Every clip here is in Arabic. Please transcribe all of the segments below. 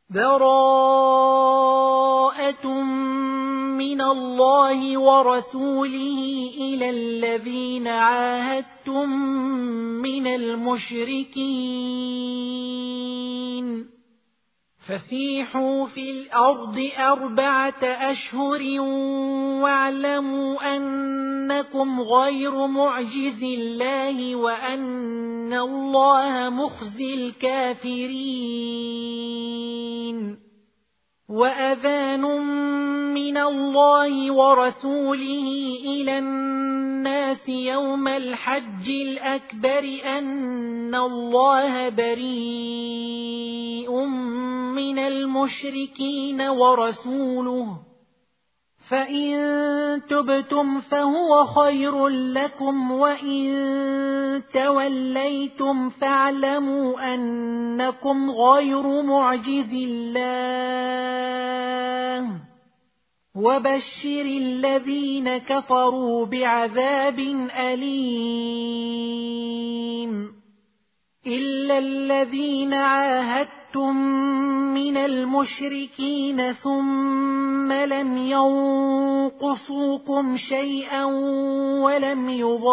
براءة من الله ورسوله إلى الذين عاهدتم من المشركين فسيحوا في الأرض 4 أشهر واعلموا أنكم غير معجز الله وأن الله مخزي الكافرين. وأذان من الله ورسوله إلى الناس يوم الحج الأكبر أن الله بريء من المشركين ورسوله فإن تبتم فهو خير لكم وإن توليتم فاعلموا أنكم غير معجز الله وبشر الذين كفروا بعذاب أليم. إلا الذين عاهدتم من المشركين ثم لم ينقصوكم شيئا ولم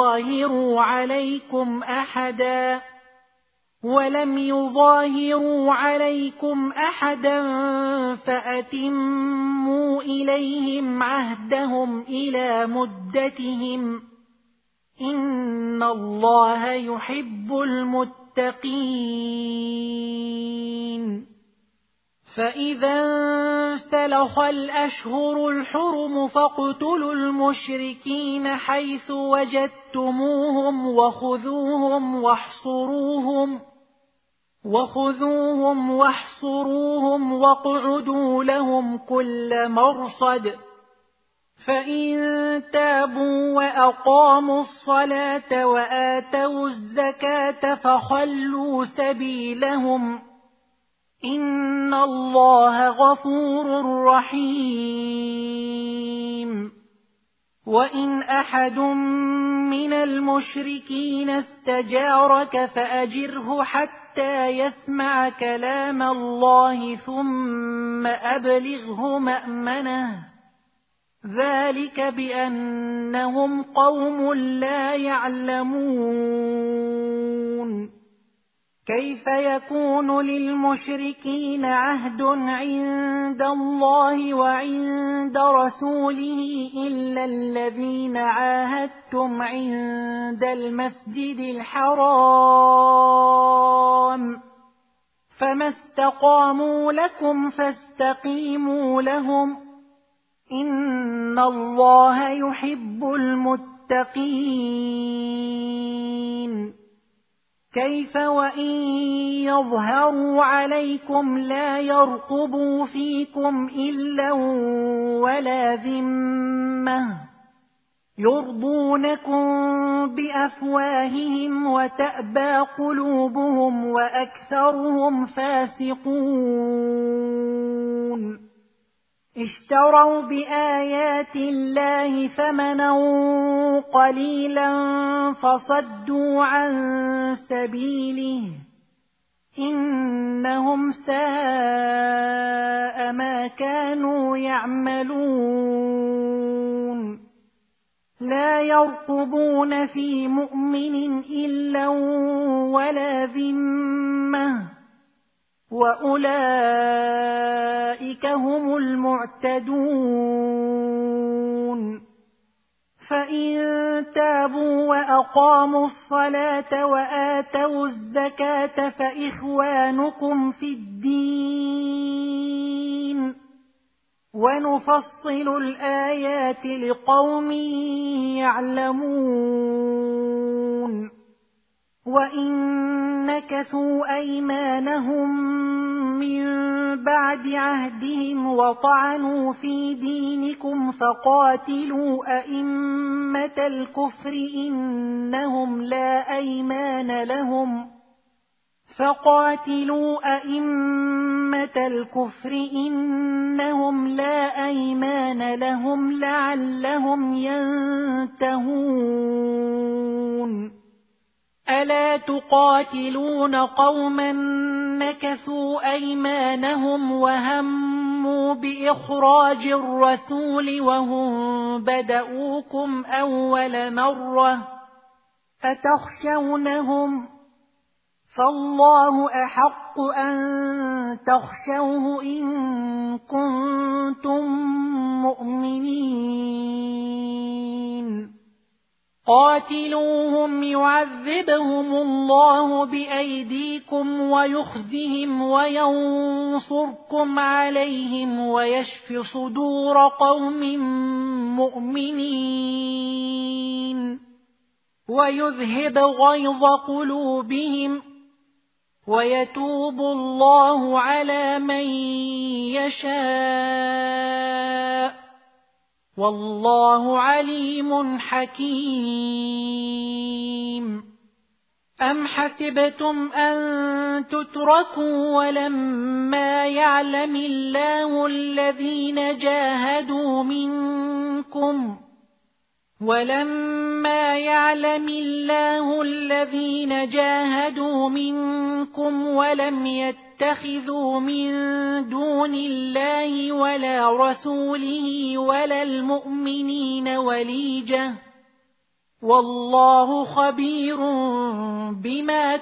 يظاهروا عليكم أحدا فأتموا إليهم عهدهم إلى مدتهم إن الله يحب المتقين. فإذا انسلخ الأشهر الحرم فاقتلوا المشركين حيث وجدتموهم وخذوهم واحصروهم واقعدوا لهم كل مرصد فإن تابوا وأقاموا الصلاة وآتوا الزكاة فخلوا سبيلهم إن الله غفور رحيم. وإن أحد من المشركين استجارك فأجره حتى يسمع كلام الله ثم أبلغه مأمنه ذلك بأنهم قوم لا يعلمون. كيف يكون للمشركين عهد عند الله وعند رسوله إلا الذين عاهدتم عند المسجد الحرام فما استقاموا لكم فاستقيموا لهم إن الله يحب المتقين. كيف وإن يظهروا عليكم لا يرقبوا فيكم إلا ولا ذمة يرضونكم بأفواههم وتأبى قلوبهم وأكثرهم فاسقون. اشتروا بآيات الله ثمنا قليلا فصدوا عن سبيله إنهم ساء ما كانوا يعملون. لا يرقبون في مؤمن إلا ولا ذمة وأولئك هم المعتدون. فإن تابوا وأقاموا الصلاة وآتوا الزكاة فإخوانكم في الدين ونفصل الآيات لقوم يعلمون. وإن نكثوا أيمانهم من بعد عهدهم وطعنوا في دينكم فقاتلوا أئمة الكفر إنهم لا أيمان لهم لعلهم ينتهون. ألا تقاتلون قوما نكثوا أيمانهم وهموا بإخراج الرسول وهم بدؤوكم أول مرة أتخشونهم فالله أحق أن تخشوه إن كنتم مؤمنين قاتلوهم يعذبهم الله بأيديكم ويخزهم وينصركم عليهم ويشف صدور قوم مؤمنين ويذهب غيظ قلوبهم ويتوب الله على من يشاء والله عليم حكيم أم حسبتم أن تتركوا ولما يعلم الله الذين جاهدوا منكم ولم يتخذوا من دون الله ولا رسوله ولا المؤمنين وليجة والله خبير بما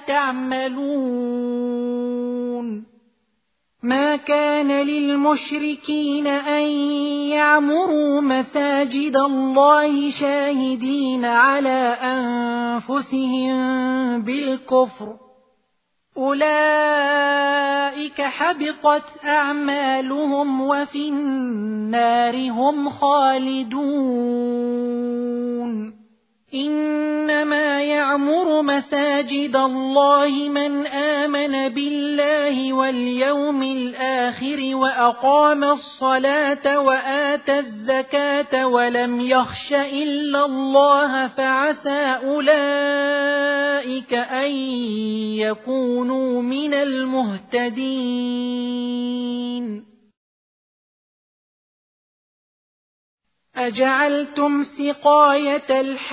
تعملون ما كان للمشركين أن يعمروا مساجد الله شاهدين على أنفسهم بالكفر أولئك حبطت أعمالهم وفي النار هم خالدون إنما يعمر مساجد الله من آمن بالله واليوم الآخر وأقام الصلاة وآتى الزكاة ولم يخش إلا الله فعسى أولئك أن يكونوا من المهتدين أجعلتم سقاية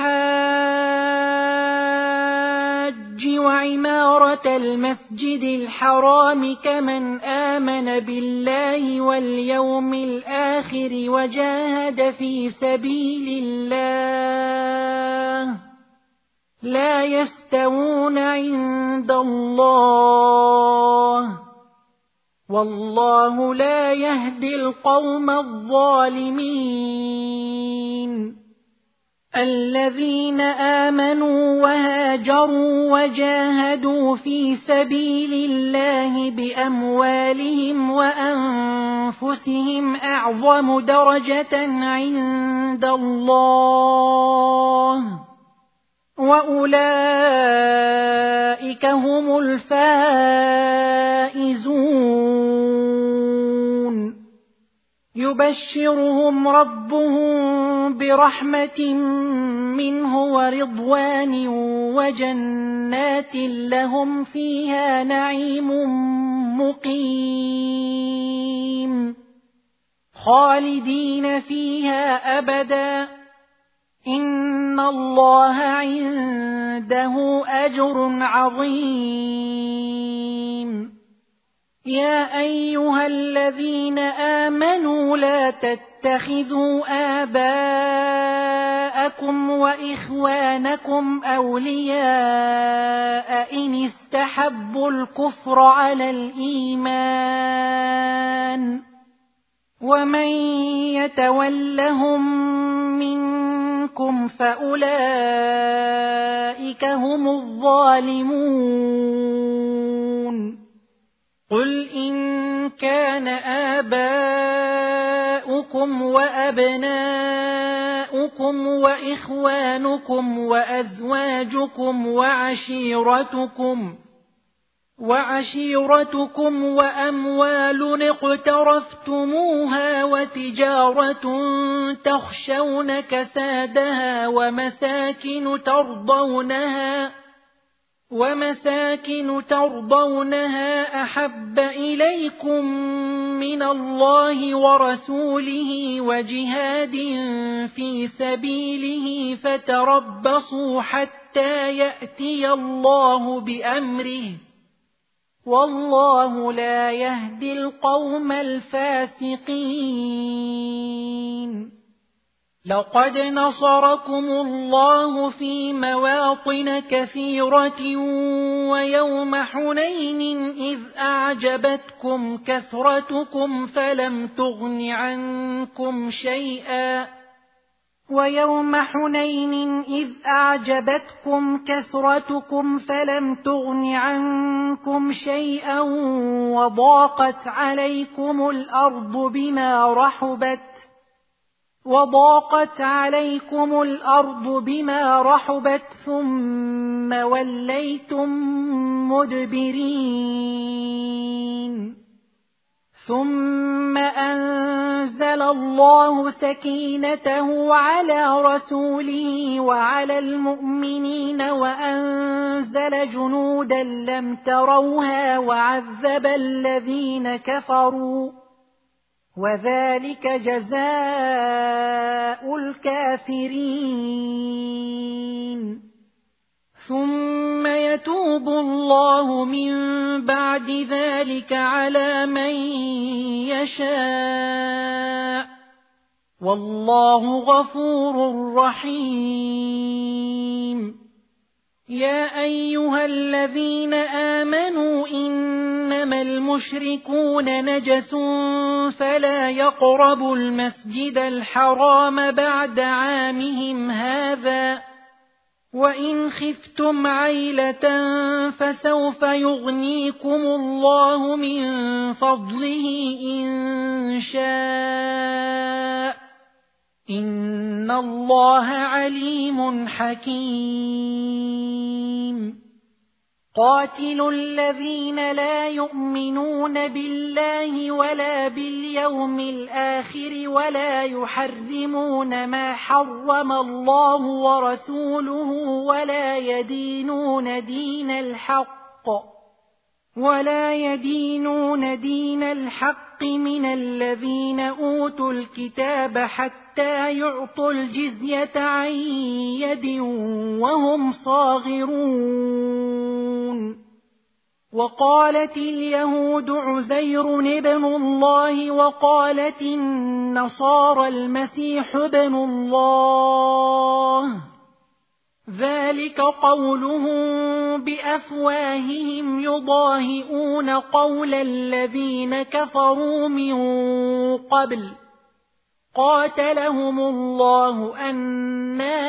الحاج وعمارة المسجد الحرام كمن آمن بالله واليوم الآخر وجاهد في سبيل الله لا يستوون عند الله والله لا يهدي القوم الظالمين الذين آمنوا وهاجروا وجاهدوا في سبيل الله بأموالهم وأنفسهم أعظم درجة عند الله وأولئك هم الفائزون يبشرهم ربهم برحمة منه ورضوان وجنات لهم فيها نعيم مقيم خالدين فيها أبدا إن الله عنده أجر عظيم يا أيها الذين آمنوا لا تتخذوا آباءكم وإخوانكم أولياء إن استحبوا الكفر على الإيمان ومن يتولهم منكم فأولئك هم الظالمون قل إن كان آباؤكم وأبناؤكم وإخوانكم وأزواجكم وعشيرتكم وأموال اقترفتموها وتجارة تخشون كسادها ومساكن ترضونها أحب إليكم من الله ورسوله وجهاد في سبيله فتربصوا حتى يأتي الله بأمره والله لا يهدي القوم الفاسقين. لقد نصركم الله في مواطن كثيرة ويوم حنين إذ أعجبتكم كثرتكم فلم تغن عنكم شيئا وضاقت عليكم الأرض بما رحبت ثم وليتم مدبرين. ثم أنزل الله سكينته على رسوله وعلى المؤمنين وأنزل جنودا لم تروها وعذب الذين كفروا وذلك جزاء الكافرين. ثم يتوب الله من بعد ذلك على من يشاء والله غفور رحيم. يا أيها الذين آمنوا إنما المشركون نجس فلا يقربوا المسجد الحرام بعد عامهم هذا وإن خفتم عيلة فسوف يغنيكم الله من فضله إن شاء إن الله عليم حكيم. قاتلوا الذين لا يؤمنون بالله ولا باليوم الآخر ولا يحرمون ما حرم الله ورسوله ولا يدينون دين الحق من الذين أوتوا الكتاب حتى يعطوا الجزية عن يد وهم صاغرون. وقالت اليهود عزير ابن الله وقالت النصارى المسيح ابن الله ذلك قولهم بأفواههم يضاهئون قول الذين كفروا من قبل قاتلهم الله أنى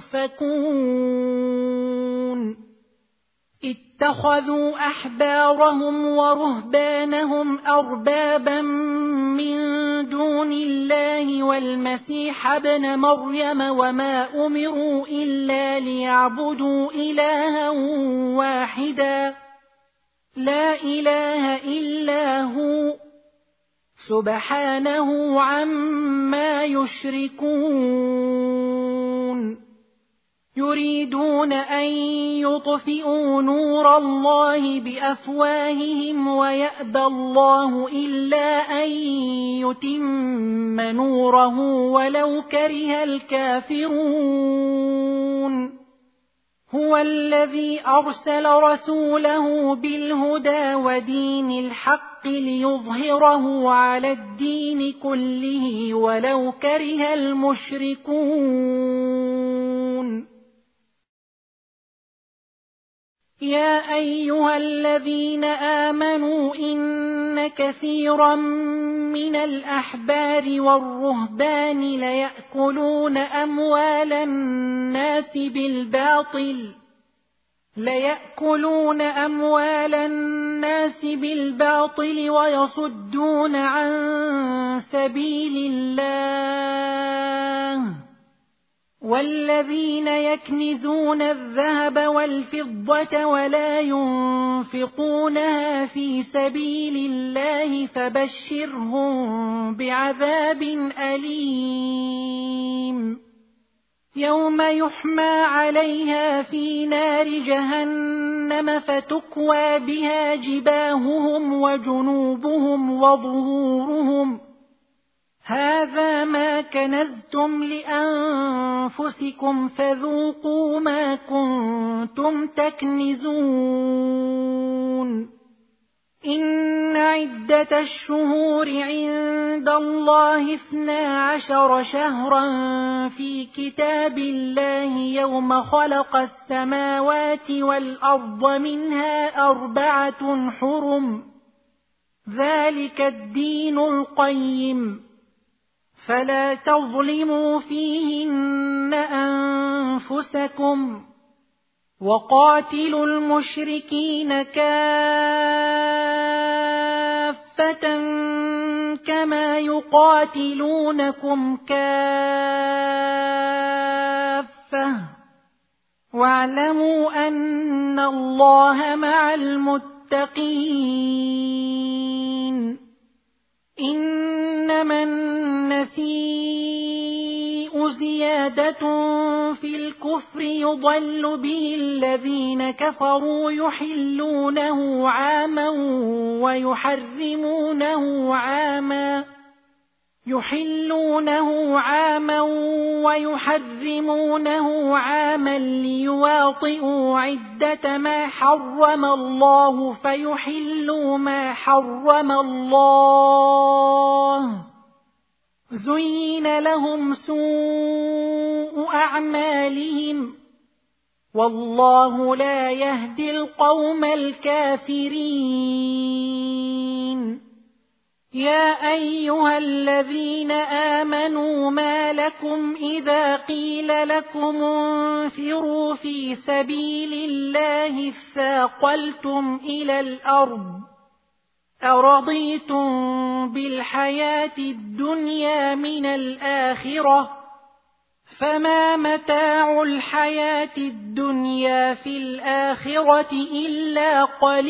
يؤفكون. اتخذوا أحبارهم ورهبانهم أربابا من دون الله والمسيح ابن مريم وما أمروا إلا ليعبدوا إلها واحدا لا إله إلا هو سبحانه عما يشركون. يريدون أن يطفئوا نور الله بأفواههم ويأبى الله إلا أن يتم نوره ولو كره الكافرون. هو الذي أرسل رسوله بالهدى ودين الحق ليظهره على الدين كله ولو كره المشركون. يا أيها الذين آمنوا إن كثيرا من الأحبار والرهبان ليأكلون أموال الناس بالباطل ويصدون عن سبيل الله. والذين يكنزون الذهب والفضة ولا ينفقونها في سبيل الله فبشرهم بعذاب أليم. يوم يحمى عليها في نار جهنم فتكوى بها جباههم وجنوبهم وظهورهم هذا ما كنزتم لأنفسكم فذوقوا ما كنتم تكنزون. إن عدة الشهور عند الله 12 شهرا في كتاب الله يوم خلق السماوات والأرض منها 4 حرم ذلك الدين القيم فلا تظلموا فيهن أنفسكم وقاتلوا المشركين كافة كما يقاتلونكم كافة واعلموا أن الله مع المتقين إنما النسيء زيادة في الكفر يضل به الذين كفروا يحلونه عاما ويحرمونه عاما ليواطئوا عدة ما حرم الله فيحلوا ما حرم الله زين لهم سوء أعمالهم والله لا يهدي القوم الكافرين يا أيها الذين آمنوا ما لكم إذا قيل لكم انفروا في سبيل الله اثاقلتم إلى الأرض أرضيتم بالحياة الدنيا من الآخرة فما متاع الحياة الدنيا في الآخرة إلا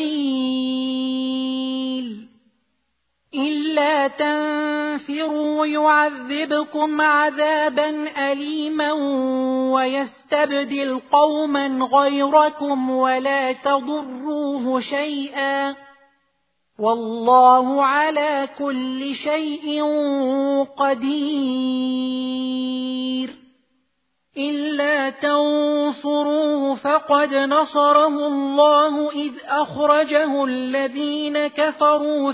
قليل إلا تنفروا يعذبكم عذابا أليما ويستبدل قوما غيركم ولا تضروه شيئا والله على كل شيء قدير إلا تنصروه فقد نصره الله إذ أخرجه الذين كفروا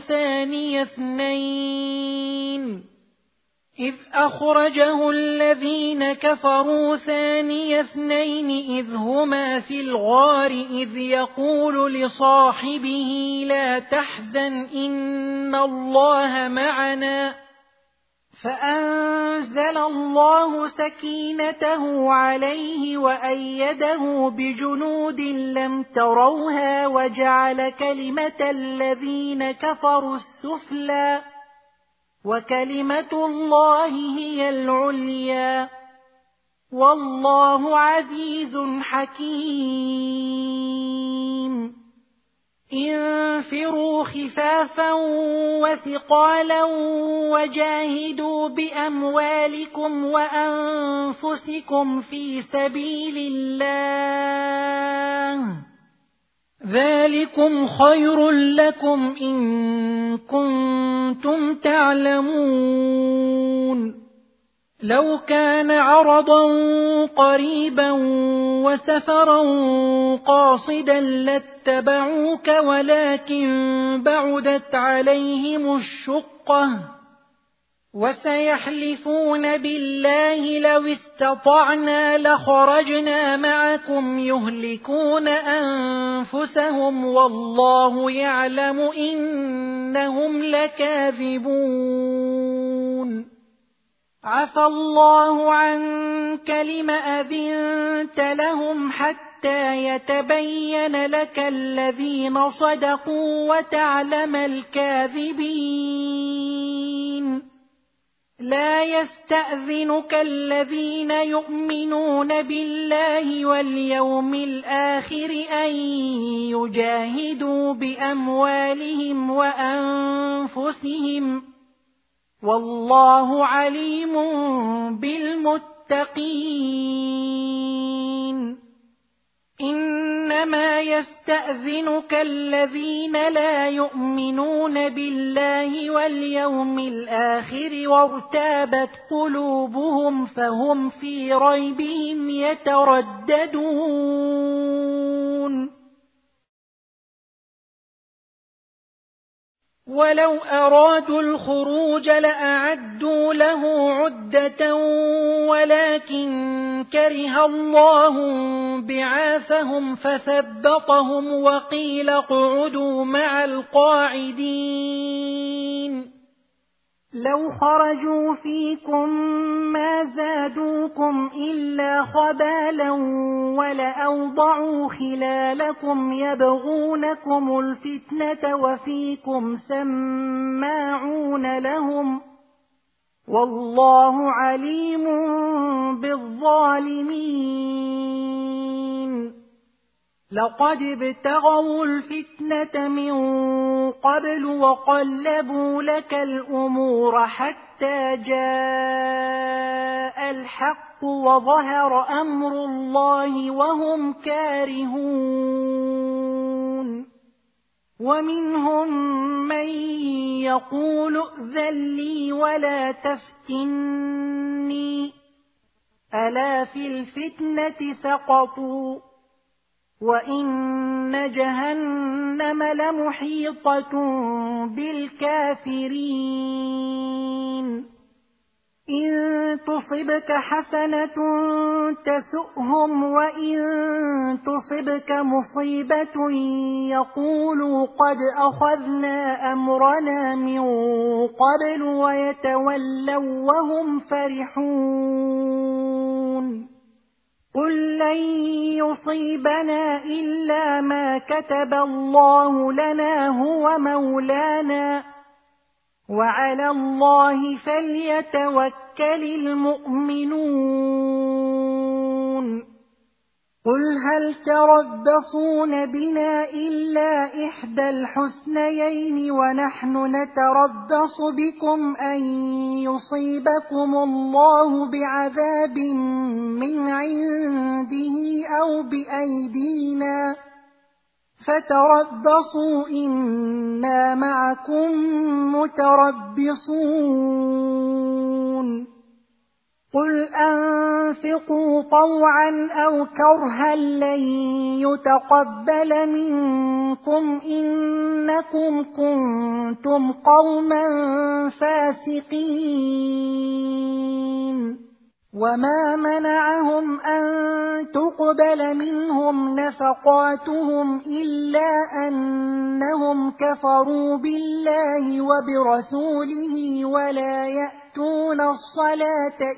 ثاني اثنين إذ هما في الغار إذ يقول لصاحبه لا تحزن إن الله معنا فأنزل الله سكينته عليه وأيده بجنود لم تروها وجعل كلمة الذين كفروا السفلى وكلمة الله هي العليا والله عزيز حكيم انفروا خفافا وثقالا وجاهدوا بأموالكم وأنفسكم في سبيل الله ذلكم خير لكم إن كنتم تعلمون لو كان عرضا قريبا وسفرا قاصدا لاتبعوك ولكن بعدت عليهم الشقة وسيحلفون بالله لو استطعنا لخرجنا معكم يهلكون أنفسهم والله يعلم إنهم لكاذبون عفى الله عنك لم أذنت لهم حتى يتبين لك الذين صدقوا وتعلم الكاذبين لا يستأذنك الذين يؤمنون بالله واليوم الآخر أن يجاهدوا بأموالهم وأنفسهم والله عليم بالمتقين إنما يستأذنك الذين لا يؤمنون بالله واليوم الآخر وارتابت قلوبهم فهم في ريبهم يترددون ولو أرادوا الخروج لأعدوا له عدة ولكن كره الله بعاثهم فثبطهم وقيل اقعدوا مع القاعدين لو خرجوا فيكم ما زادوكم إلا خبالا ولأوضعوا خلالكم يبغونكم الفتنة وفيكم سماعون لهم والله عليم بالظالمين لقد ابتغوا الفتنة من قبل وقلبوا لك الأمور حتى جاء الحق وظهر أمر الله وهم كارهون ومنهم من يقول ائذن لي ولا تفتني ألا في الفتنة سقطوا وإن جهنم لمحيطة بالكافرين إن تصبك حسنة تسؤهم وإن تصبك مصيبة يقولوا قد أخذنا أمرنا من قبل ويتولوا وهم فرحون قل لن يصيبنا إلا ما كتب الله لنا هو مولانا وعلى الله فليتوكل المؤمنون قل هل تربصون بنا إلا إحدى الحسنيين ونحن نتربص بكم أن يصيبكم الله بعذاب من عنده أو بأيدينا فتربصوا إنا معكم متربصون قل أنفقوا طوعا أو كرها لن يتقبل منكم إنكم كنتم قوما فاسقين وما منعهم أن تقبل منهم نفقاتهم إلا أنهم كفروا بالله وبرسوله ولا يأتون الصلاة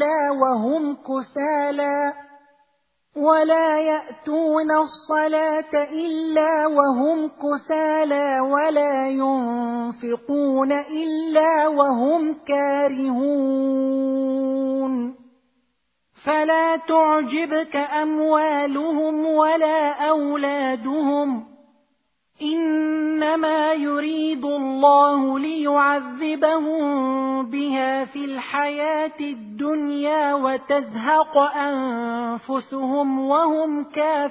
إلا وهم كسالى ولا ينفقون إلا وهم كارهون فلا تعجبك أموالهم ولا أولادهم إنما يريد الله ليعذبهم بها في الحياة الدنيا وتزهق أنفسهم وهم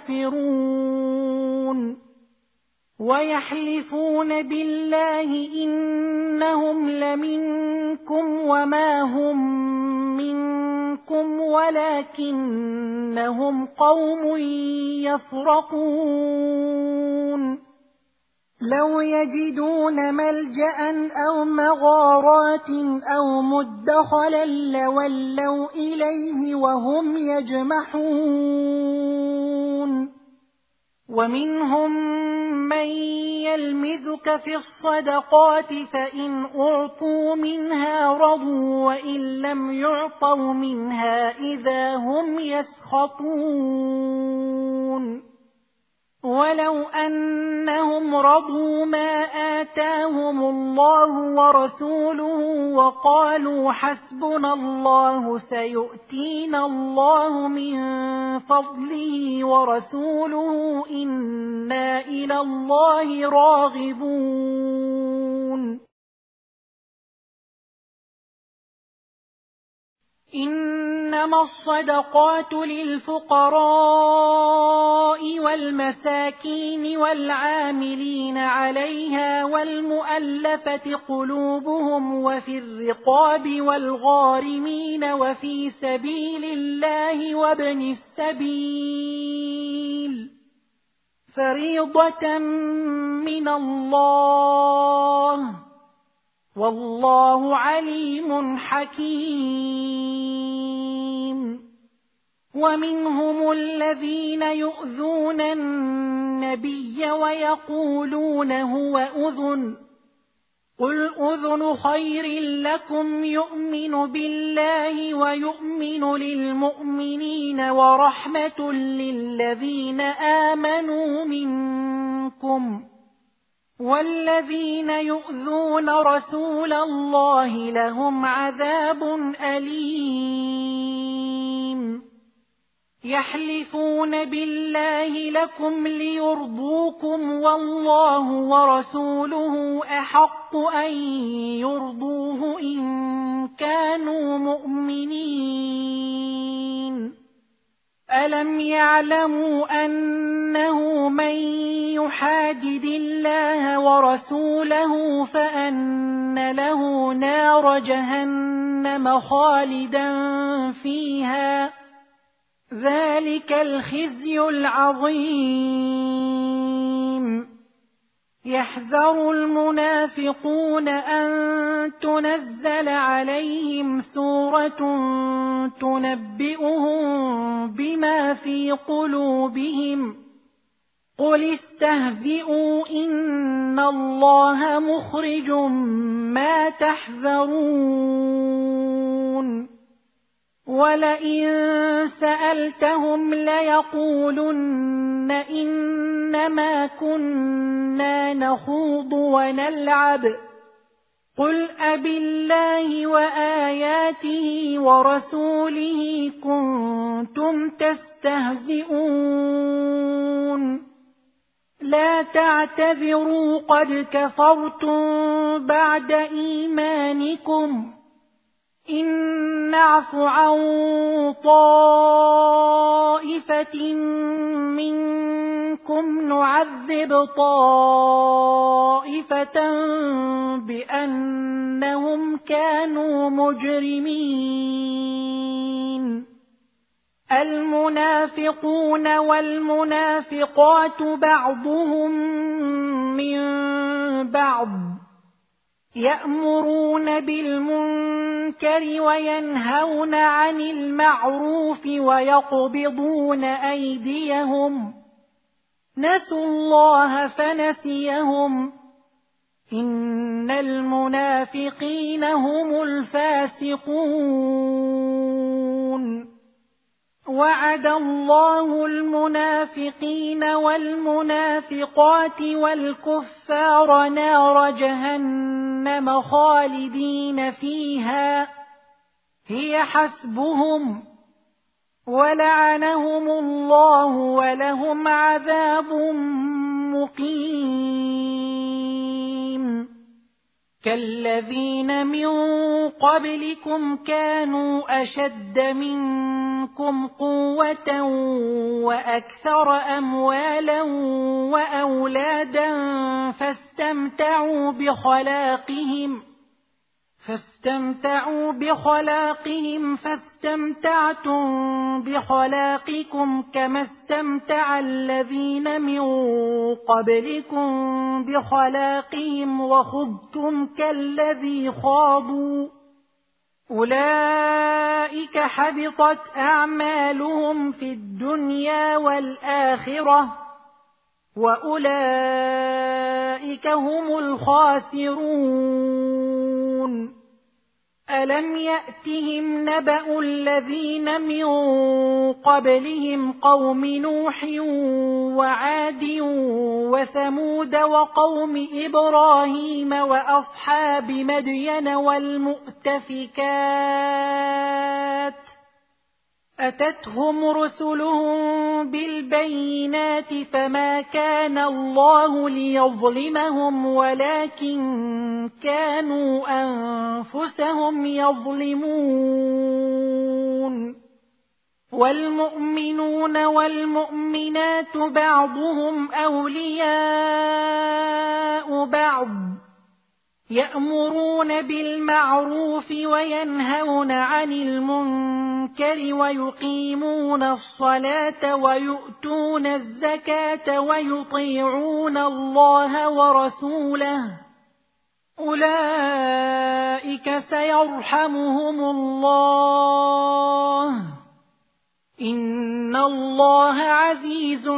كافرون ويحلفون بالله إنهم لمنكم وما هم منكم ولكنهم قوم يفرقون لو يجدون ملجأ أو مغارات أو مدخلا لولوا إليه وهم يجمحون ومنهم من يلمزك في الصدقات فإن أعطوا منها رضوا وإن لم يعطوا منها إذا هم يسخطون ولو أنهم رضوا ما آتاهم الله ورسوله وقالوا حسبنا الله سيؤتينا الله من فضله ورسوله إنا إلى الله راغبون إنما الصدقات للفقراء والمساكين والعاملين عليها والمؤلفة قلوبهم وفي الرقاب والغارمين وفي سبيل الله وابن السبيل فريضة من الله والله عليم حكيم. ومنهم الذين يؤذون النبي ويقولون هو أذن، قل أذن خير لكم يؤمن بالله ويؤمن للمؤمنين ورحمة للذين آمنوا منكم، والذين يؤذون رسول الله لهم عذاب أليم. يحلفون بالله لكم ليرضوكم والله ورسوله أحق أن يرضوه إن كانوا مؤمنين. ألم يعلموا أنه من يحادد الله ورسوله فأن له نار جهنم خالدا فيها، ذلك الخزي العظيم. يحذر المنافقون أن تنزل عليهم سورة تنبئهم بما في قلوبهم، قل استهزئوا إن الله مخرج ما تحذرون. ولئن سألتهم ليقولن إنما كنا نخوض ونلعب، قل أبالله وآياته ورسوله كنتم تستهزئون؟ لا تعتذروا قد كفرتم بعد إيمانكم، إن نعف عن طائفة منكم نعذب طائفة بأنهم كانوا مجرمين. المنافقون والمنافقات بعضهم من بعض، يأمرون بالمنكر وينهون عن المعروف ويقبضون أيديهم، نسوا الله فنسيهم، إن المنافقين هم الفاسقون. وعد الله المنافقين والمنافقات والكفار نار جهنم خالدين فيها هي حسبهم، ولعنهم الله ولهم عذاب مقيم. كالذين من قبلكم كانوا أشد منكم قوة وأكثر أموالا وأولادا فاستمتعوا بخلاقهم فاستمتعتم بخلاقكم كما استمتع الذين من قبلكم بخلاقهم وخضتم كالذي خاضوا، أولئك حبطت أعمالهم في الدنيا والآخرة وأولئك هم الخاسرون. ألم يأتهم نبأ الذين من قبلهم قوم نوح وعاد وثمود وقوم إبراهيم وأصحاب مدين والمؤتفكات، أتتهم رسلهم بالبينات فما كان الله ليظلمهم ولكن كانوا أنفسهم يظلمون. والمؤمنون والمؤمنات بعضهم أولياء بعض، يأمرون بالمعروف وينهون عن المنكر ويقيمون الصلاة ويؤتون الزكاة ويطيعون الله ورسوله، أولئك أولئك سيرحمهم الله إن الله عزيز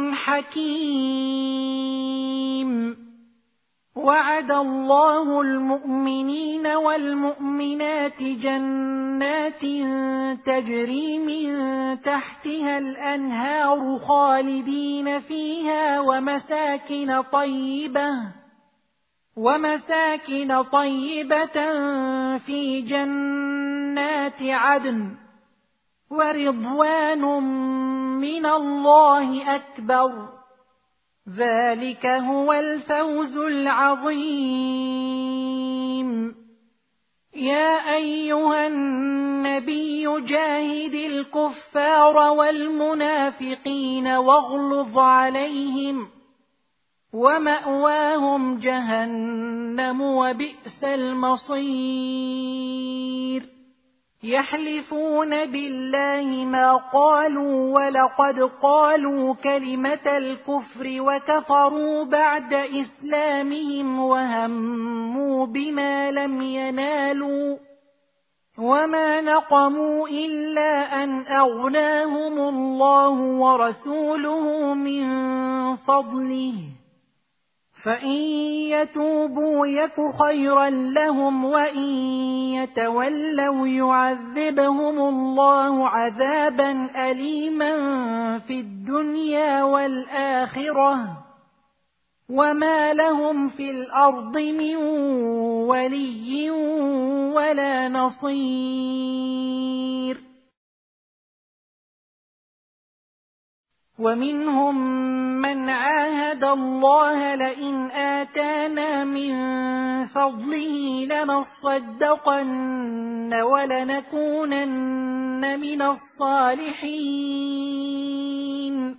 حكيم. وعد الله المؤمنين والمؤمنات جنات تجري من تحتها الأنهار خالدين فيها ومساكن طيبة في جنات عدن ورضوان من الله أكبر ذلك هو الفوز العظيم. يا أيها النبي جاهد الكفار والمنافقين واغلظ عليهم ومأواهم جهنم وبئس المصير. يحلفون بالله ما قالوا ولقد قالوا كلمة الكفر وكفروا بعد إسلامهم وهموا بما لم ينالوا وما نقموا إلا أن أغناهم الله ورسوله من فضله فإن يتوبوا يك خيرا لهم وإن يتولوا يعذبهم الله عذابا أليما في الدنيا والآخرة وما لهم في الأرض من ولي ولا نصير. ومنهم من عاهد الله لئن آتانا من فضله لنصدقن ولنكونن من الصالحين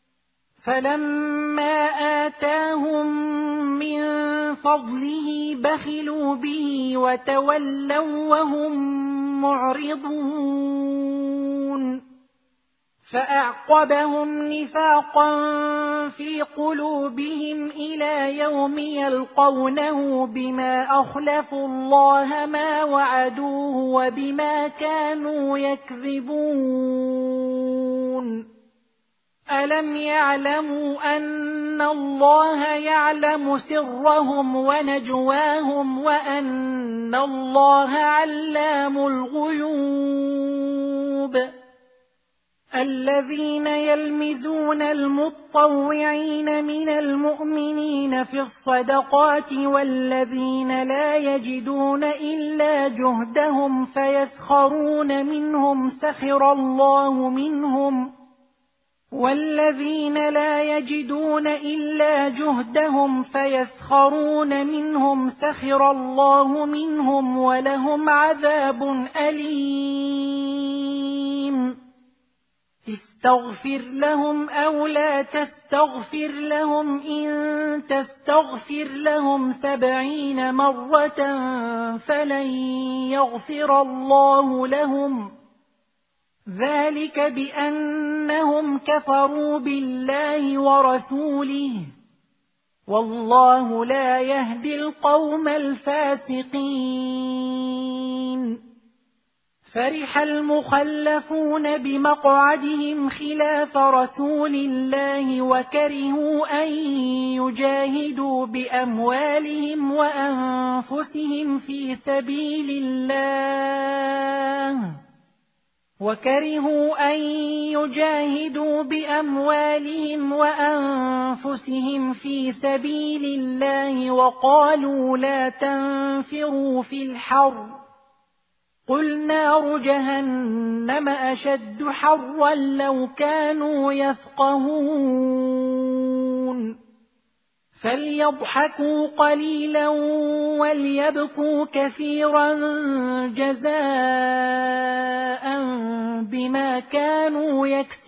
فلما آتاهم من فضله بخلوا به وتولوا وهم معرضون فأعقبهم نفاقا في قلوبهم إلى يوم يلقونه بما أخلفوا الله ما وعدوه وبما كانوا يكذبون. ألم يعلموا أن الله يعلم سرهم ونجواهم وأن الله علام الغيوب. الذين يلمزون المطوعين من المؤمنين في الصدقات والذين لا يجدون إلا جهدهم فيسخرون منهم سخر الله منهم والذين لا يجدون إلا جهدهم فيسخرون منهم سخر الله منهم ولهم عذاب أليم. استغفر لهم أو لا تستغفر لهم إن تستغفر لهم 70 مرة فلن يغفر الله لهم ذلك بأنهم كفروا بالله ورسوله والله لا يهدي القوم الفاسقين. فرح المخلفون بمقعدهم خلاف رسول الله وكرهوا أن يجاهدوا بأموالهم وأنفسهم في سبيل الله وقالوا لا تنفروا في الحر قل نار جهنم أشد حرا لو كانوا يفقهون. فليضحكوا قليلا وليبكوا كثيرا جزاء بما كانوا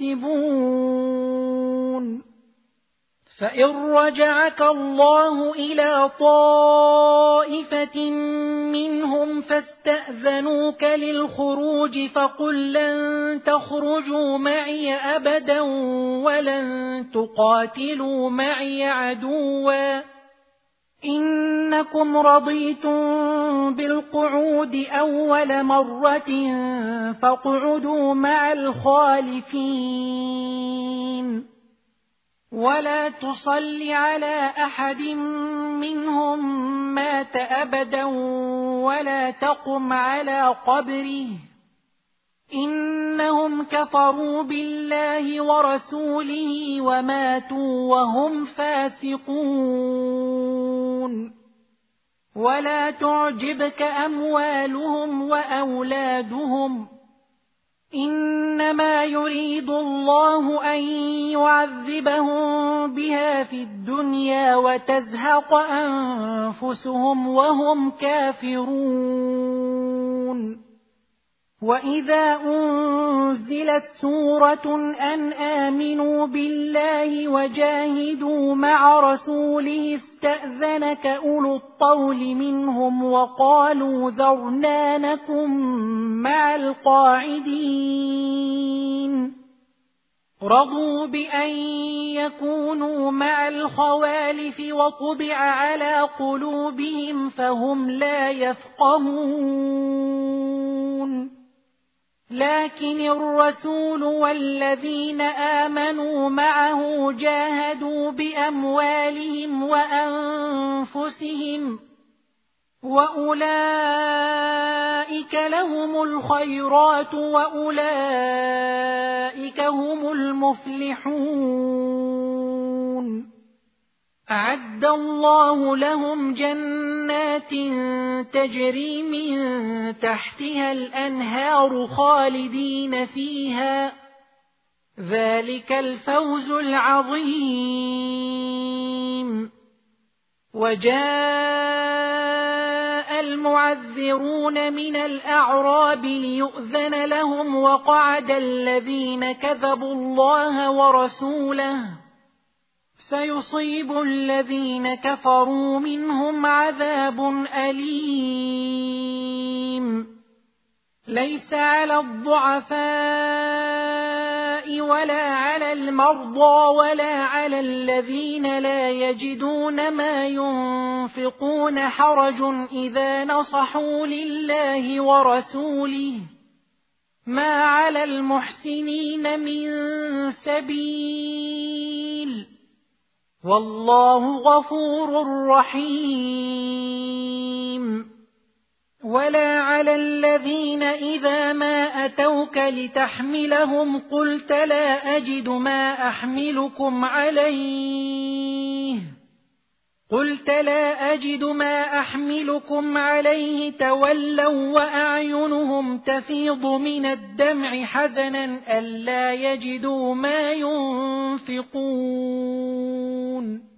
يكسبون. فإن رجعك الله إلى طائفة منهم فاستأذنوك للخروج فقل لن تخرجوا معي أبدا ولن تقاتلوا معي عدوا إنكم رضيتم بالقعود أول مرة فاقعدوا مع الخالفين ولا تصل على أحد منهم مات أبدا ولا تقم على قبره إنهم كفروا بالله ورسوله وماتوا وهم فاسقون ولا تعجبك أموالهم وأولادهم إنما يريد الله أن يعذبهم بها في الدنيا وتزهق أنفسهم وهم كافرون وإذا أنزلت سورة أن آمنوا بالله وجاهدوا مع رسوله استأذنك أولو الطول منهم وقالوا ذرنا نكن مع القاعدين رضوا بأن يكونوا مع الخوالف وطبع على قلوبهم فهم لا يفقهون لكن الرسول والذين آمنوا معه جاهدوا بأموالهم وأنفسهم وأولئك لهم الخيرات وأولئك هم المفلحون أعد الله لهم جنات تجري من تحتها الأنهار خالدين فيها ذلك الفوز العظيم وجاء المعذرون من الأعراب ليؤذن لهم وقعد الذين كذبوا الله ورسوله سيصيب الذين كفروا منهم عذاب أليم ليس على الضعفاء ولا على المرضى ولا على الذين لا يجدون ما ينفقون حرج إذا نصحوا لله ورسوله ما على المحسنين من سبيل والله غفور رحيم ولا على الذين إذا ما أتوك لتحملهم قلت لا أجد ما أحملكم عليه تولوا وأعينهم تفيض من الدمع حزنا ألا يجدوا ما ينفقون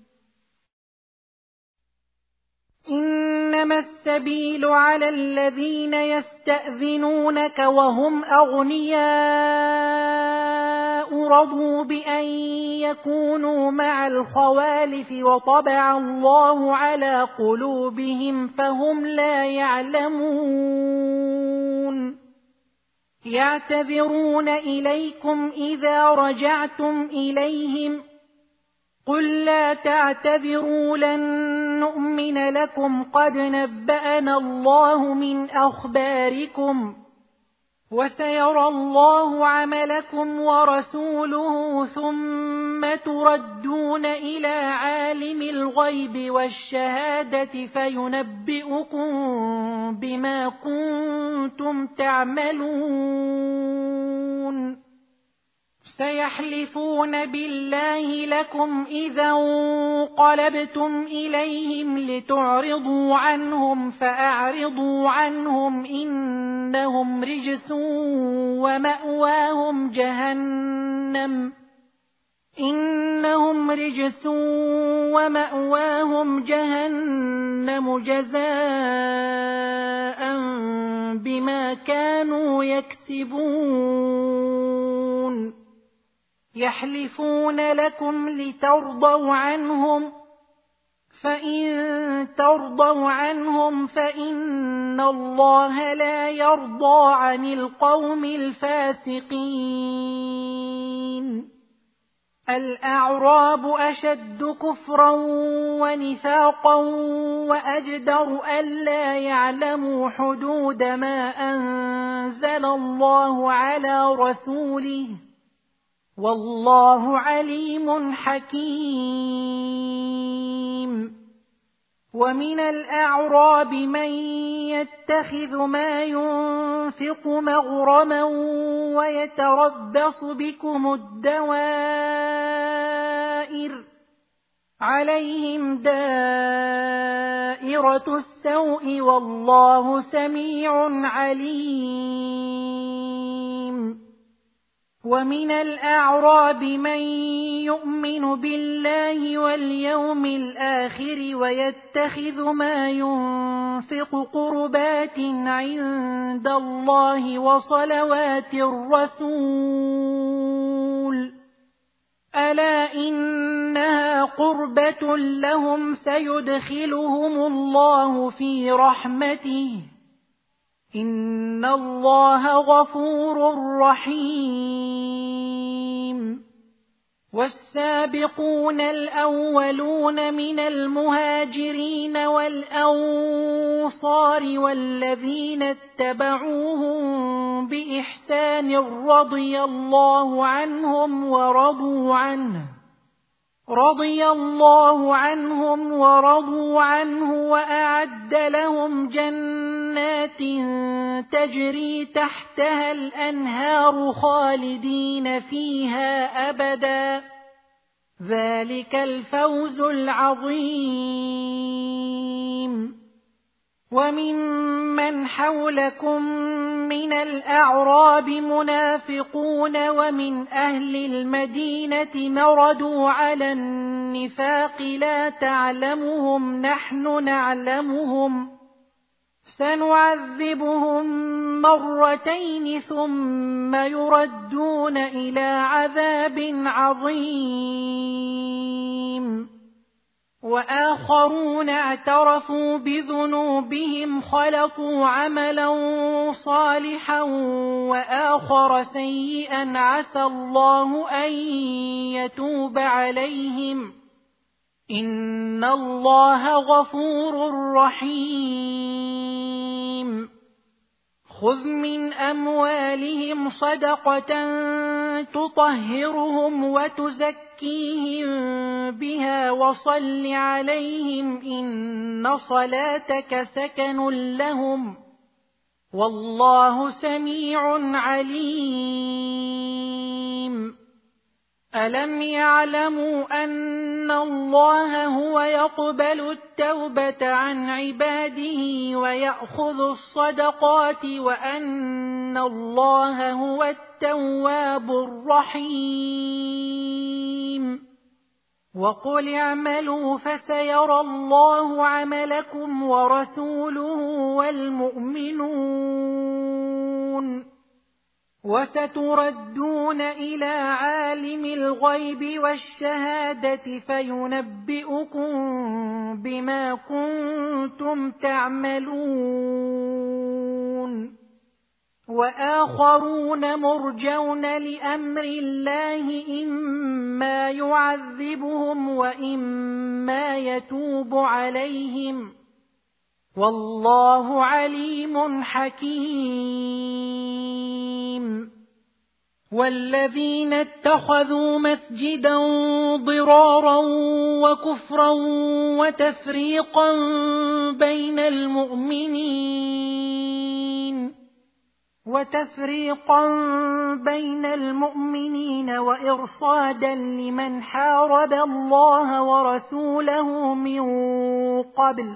إنما السبيل على الذين يستأذنونك وهم أغنياء رضوا بأن يكونوا مع الخوالف وطبع الله على قلوبهم فهم لا يعلمون يعتذرون إليكم إذا رجعتم إليهم قل لا تعتذروا لن نؤمن لكم قد نبأنا الله من أخباركم وسيرى الله عملكم ورسوله ثم تردون إلى عالم الغيب والشهادة فينبئكم بما كنتم تعملون سيحلفون بالله لكم إذا انقلبتم إليهم لتعرضوا عنهم فأعرضوا عنهم إنهم رجس ومأواهم جهنم جزاء بما كانوا يكسبون يحلفون لكم لترضوا عنهم فإن ترضوا عنهم فإن الله لا يرضى عن القوم الفاسقين الأعراب أشد كفرا ونفاقا وأجدر ألا يعلموا حدود ما أنزل الله على رسوله والله عليم حكيم. ومن الأعراب من يتخذ ما ينفق مغرما ويتربص بكم الدوائر عليهم دائرة السوء والله سميع عليم. ومن الأعراب من يؤمن بالله واليوم الآخر ويتخذ ما ينفق قربات عند الله وصلوات الرسول ألا إنها قربة لهم سيدخلهم الله في رحمته إن الله غفور رحيم. والسابقون الأولون من المهاجرين والأنصار والذين اتبعوهم بإحسان رضي الله عنهم ورضوا عنه وأعد لهم جنات تجري تحتها الأنهار خالدين فيها أبدا ذلك الفوز العظيم. وممن حولكم من الأعراب منافقون ومن أهل المدينة مردوا على النفاق لا تعلمهم نحن نعلمهم سنعذبهم مرتين ثم يردون إلى عذاب عظيم. وآخرون اعترفوا بذنوبهم خلقوا عملا صالحا وآخر سيئا عسى الله أن يتوب عليهم إن الله غفور رحيم. خذ من أموالهم صدقة تطهرهم وتزكيهم بها وصل عليهم إن صلاتك سكن لهم والله سميع عليم. ألم يعلموا أن الله هو يقبل التوبة عن عباده ويأخذ الصدقات وأن الله هو التواب الرحيم. وقل اعملوا فسيرى الله عملكم ورسوله والمؤمنون وستردون إلى عالم الغيب والشهادة فينبئكم بما كنتم تعملون. وآخرون مرجون لأمر الله إما يعذبهم وإما يتوب عليهم والله عليم حكيم. والذين اتخذوا مسجدا ضرارا وكفرا وتفريقا بين المؤمنين وإرصادا لمن حارب الله ورسوله من قبل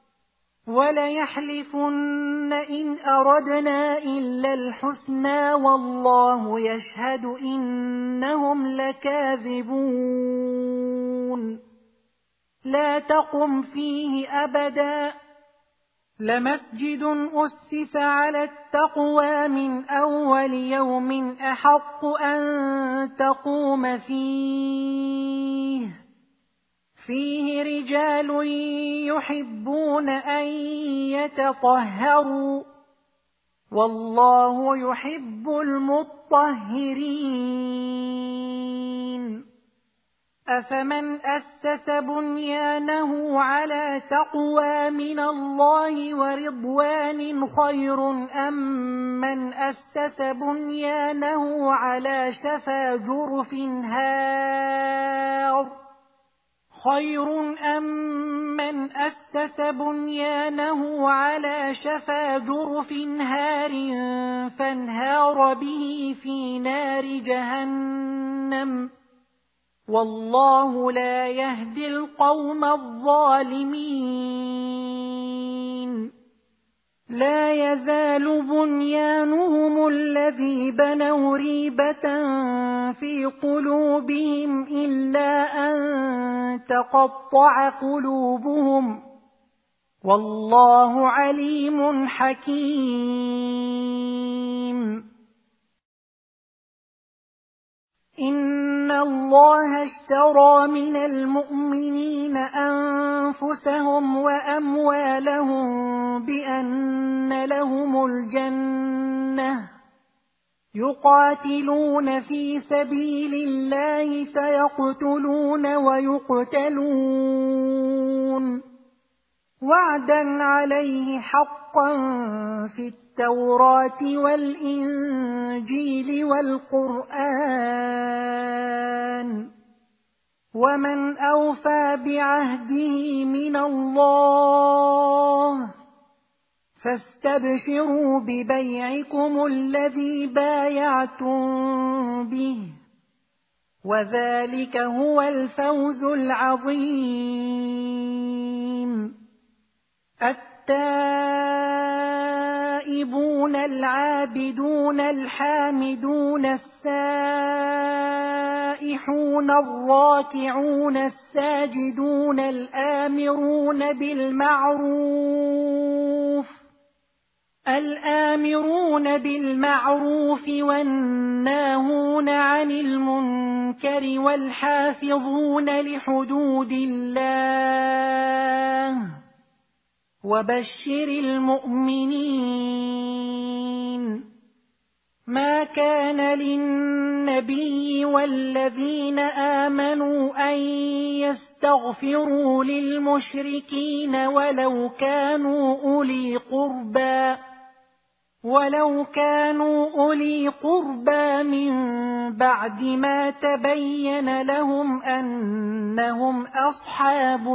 وليحلفن إن أردنا إلا الحسنى والله يشهد إنهم لكاذبون. لا تقم فيه أبدا لمسجد أسس على التقوى من أول يوم أحق أن تقوم فيه رجال يحبون أن يتطهروا والله يحب المطهرين. أفمن أسس بنيانه على تقوى من الله ورضوان خير أم من أسس بنيانه على شفا جرف هار فانهار به في نار جهنم والله لا يهدي القوم الظالمين لا يزال بنيانهم الذي بنوا ريبة في قلوبهم إلا أن تقطع قلوبهم والله عليم حكيم إن الله اشترى من المؤمنين أنفسهم وأموالهم بأن لهم الجنة يقاتلون في سبيل الله فيقتلون ويقتلون وعدا عليه حقا في التوراة والإنجيل والقرآن ومن أوفى بعهده من الله فاستبشروا ببيعكم الذي بايعتم به وذلك هو الفوز العظيم التائبون العابدون الحامدون السائحون الراكعون الساجدون الآمرون بالمعروف والناهون عن المنكر والحافظون لحدود الله وبشر المؤمنين ما كان للنبي والذين آمنوا أن يستغفروا للمشركين ولو كانوا أولي قربى من بعد ما تبين لهم أنهم أصحاب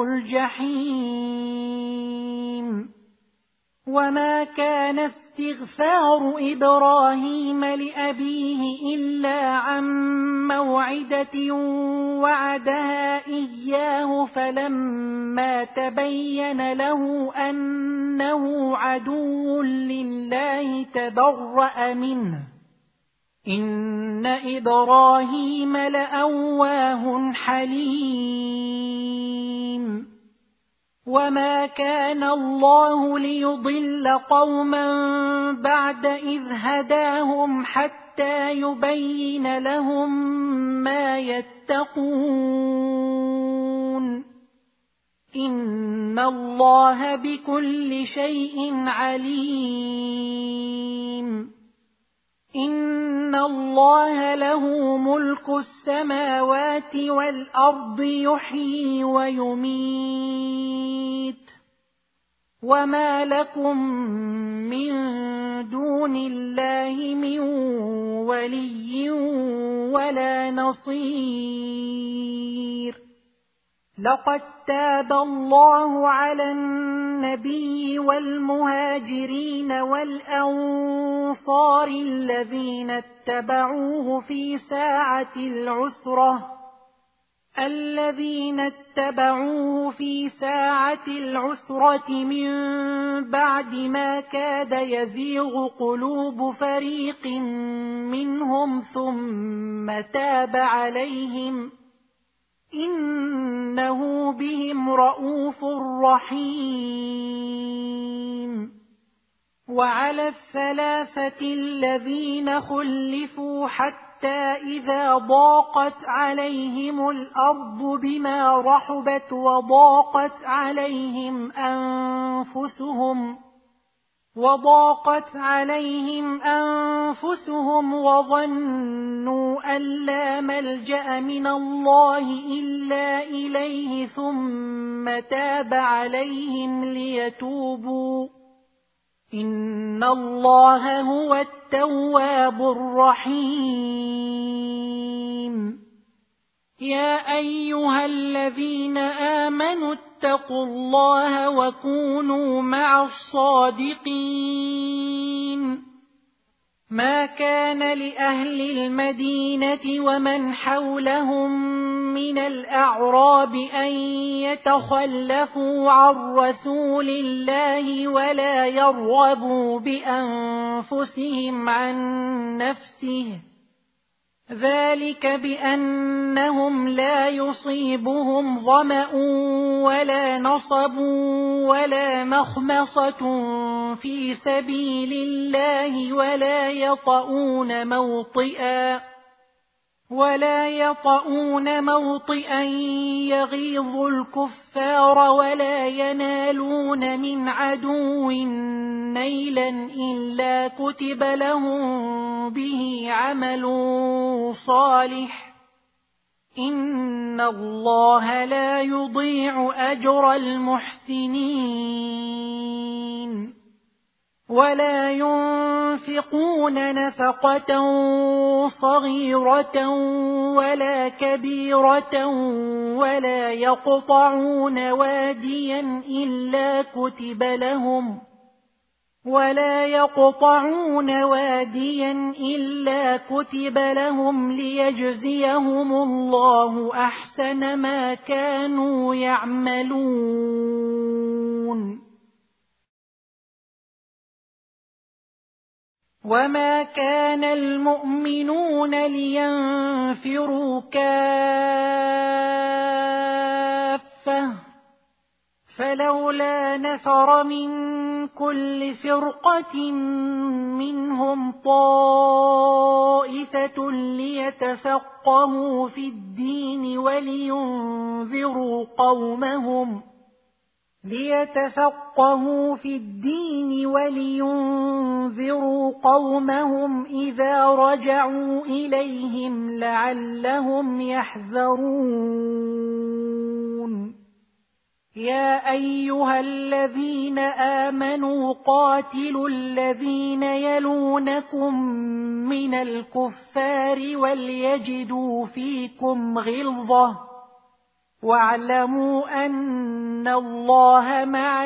الجحيم وما كان استغفار إبراهيم لأبيه إلا عن موعدة وعدها إياه فلما تبين له أنه عدو لله تبرأ منه إن إبراهيم لأواه حليم وما كان الله ليضل قوما بعد إذ هداهم حتى يبين لهم ما يتقون إن الله بكل شيء عليم إن الله له ملك السماوات والأرض يحيي ويميت وما لكم من دون الله من ولي ولا نصير لقد تاب الله على النبي والمهاجرين والأنصار الذين اتبعوه في ساعة العسرة من بعد ما كاد يزيغ قلوب فريق منهم ثم تاب عليهم إنه بهم رءوف رحيم وعلى الثلاثة الذين خلفوا حتى إذا ضاقت عليهم الأرض بما رحبت وضاقت عليهم أنفسهم وضاقت عليهم أنفسهم وظنوا أن لا ملجأ من الله إلا إليه ثم تاب عليهم ليتوبوا إن الله هو التواب الرحيم. يا أيها الذين آمنوا اتقوا الله وكونوا مع الصادقين. ما كان لأهل المدينة ومن حولهم من الأعراب أن يتخلفوا عن رسول الله ولا يرغبوا بأنفسهم عن نفسه، ذلك بأنهم لا يصيبهم ظمأ ولا نصب ولا مخمصة في سبيل الله ولا يطؤون موطئا يغيظ الكفار ولا ينالون من عدو نيلا إلا كتب لهم به عمل صالح، إن الله لا يضيع أجر المحسنين. ولا ينفقون نفقة صغيرة ولا كبيرة ولا يقطعون واديا إلا كتب لهم ليجزيهم الله أحسن ما كانوا يعملون. وما كان المؤمنون لينفروا كافة، فلولا نفر من كل فرقة منهم طائفة ليتفقهوا في الدين ولينذروا قومهم إذا رجعوا إليهم لعلهم يحذرون. يا أيها الذين آمنوا قاتلوا الذين يلونكم من الكفار وليجدوا فيكم غلظة، واعلموا أن الله مع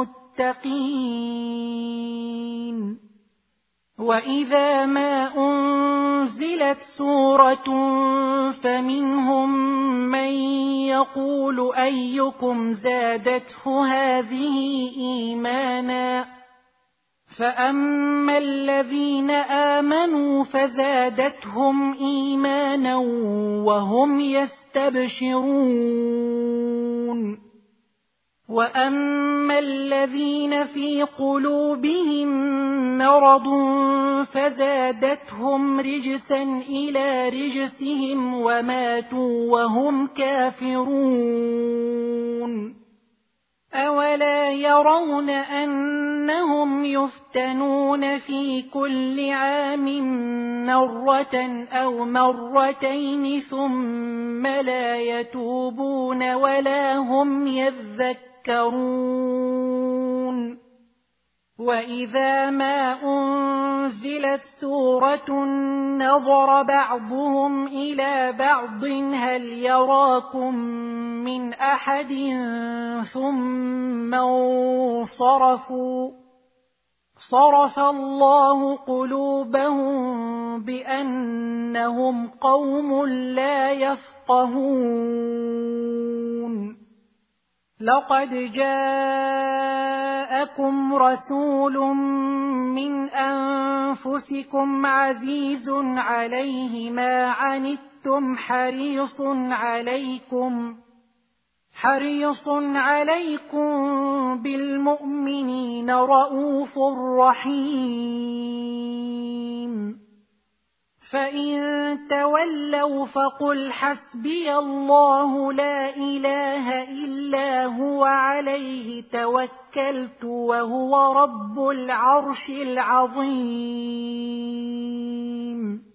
المتقين. وإذا ما أنزلت سورة فمنهم من يقول أيكم زادته هذه إيمانا، فأما الذين آمنوا فزادتهم إيمانا وهم يستبشرون. وأما الذين في قلوبهم مرض فزادتهم رجسا إلى رجسهم وماتوا وهم كافرون. أولا يرون أنهم يفتنون في كل عام مرة أو مرتين ثم لا يتوبون ولا هم يذكرون. وإذا ما أنزلت سورة نظر بعضهم إلى بعض هل يراكم من أحد ثم انصرفوا، صرف الله قلوبهم بأنهم قوم لا يفقهون. لقد جاءكم رسول من أنفسكم عزيز عليه ما عنتم حريص عليكم بالمؤمنين رءوف رحيم. فإن تولوا فقل حسبي الله لا إله إلا هو عليه توكلت وهو رب العرش العظيم.